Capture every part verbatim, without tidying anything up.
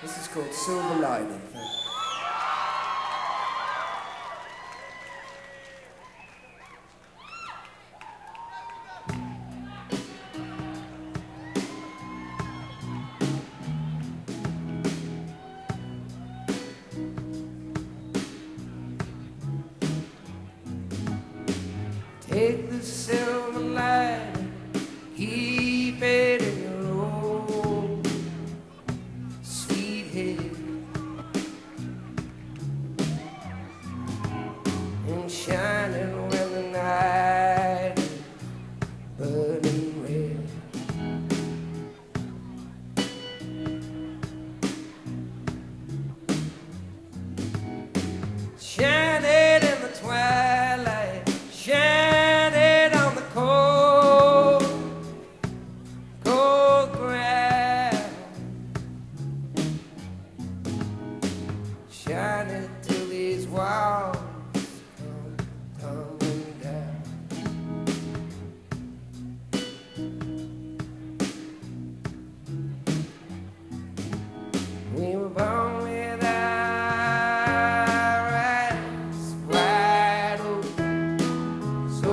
This is called Silver Lining. Take the silver lining, keep it in your own sweet head, and shine it when the night is burning red. Shine it in the twilight, shine it on the cold, cold ground. Shine it till these walls come tumbling down. We were born with our eyes wide open, so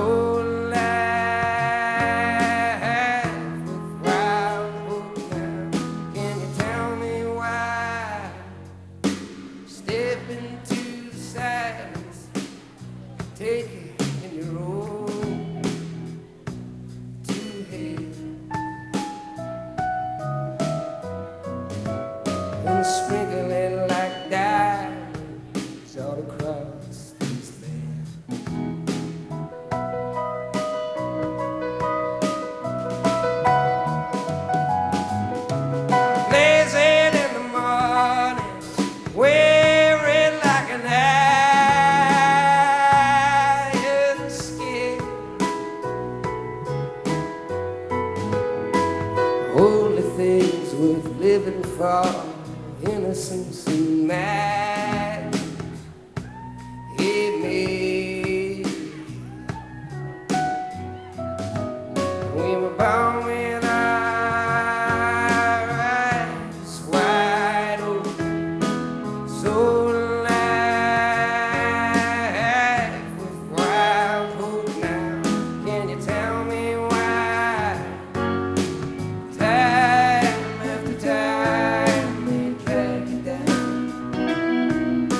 alive with wild hope now. Can you tell me why? Step into the silence, take it in your own two hands, and sprinkle it like diamonds all across this land. Blaze it in the morning, wear it like an iron skin. Holy things worth living for, innocence and magic. It made. We were born with our eyes wide open, so alive with wild hope now. Can you tell me why? Time after time they drag you down.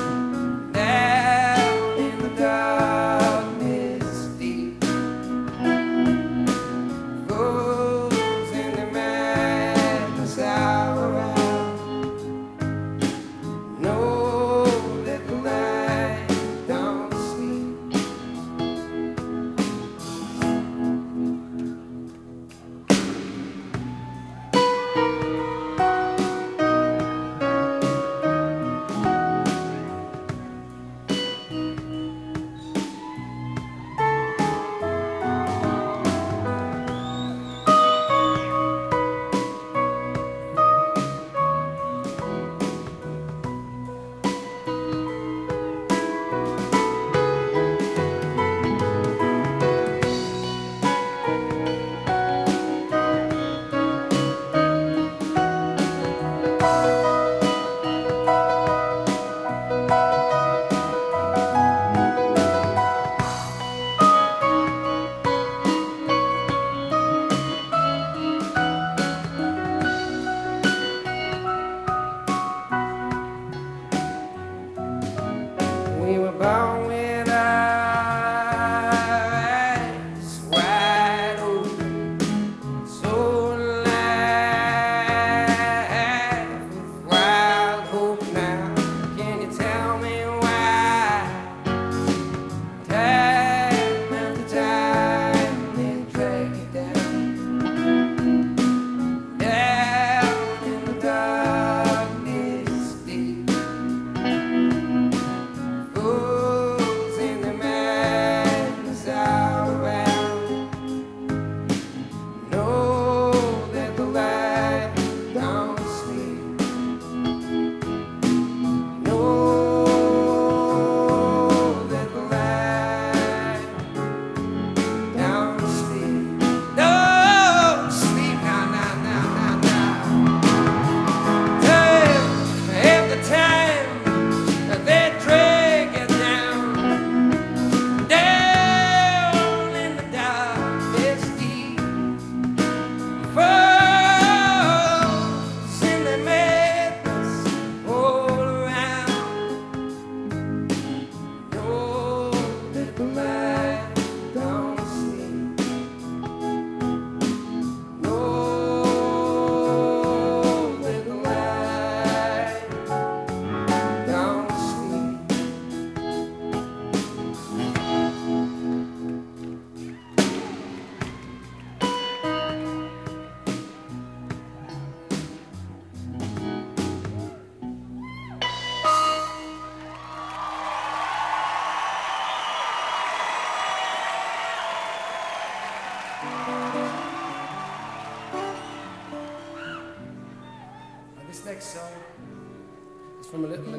from a little,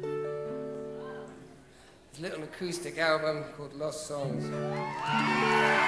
little acoustic album called Lost Songs.